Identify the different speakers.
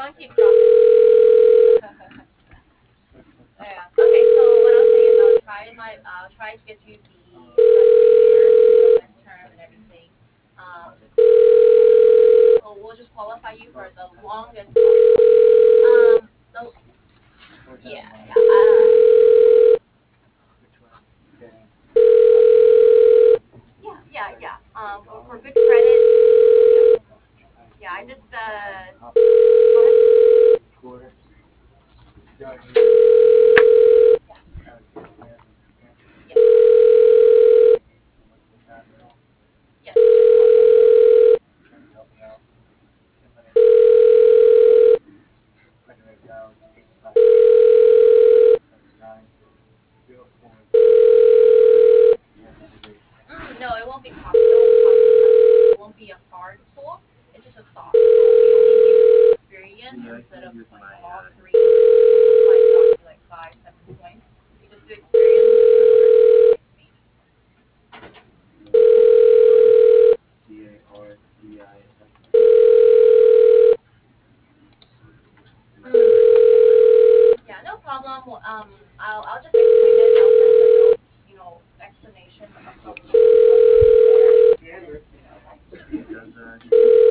Speaker 1: don't keep dropping. Yeah. Okay, so what I'll say is I'll try to get you the next term and everything. So we'll just qualify you for the longest one. The, yeah, yeah. Yeah, yeah, yeah. For good credit. Yeah, I just what? Yes, no, it won't be cost. It won't be a hard pull. It's just a soft. So we only use experience instead of like all three. Like like 5, 7 points. We just do experience. Yeah, no problem. Well, I'll just explain it. I'll send the notes, explanation of the there.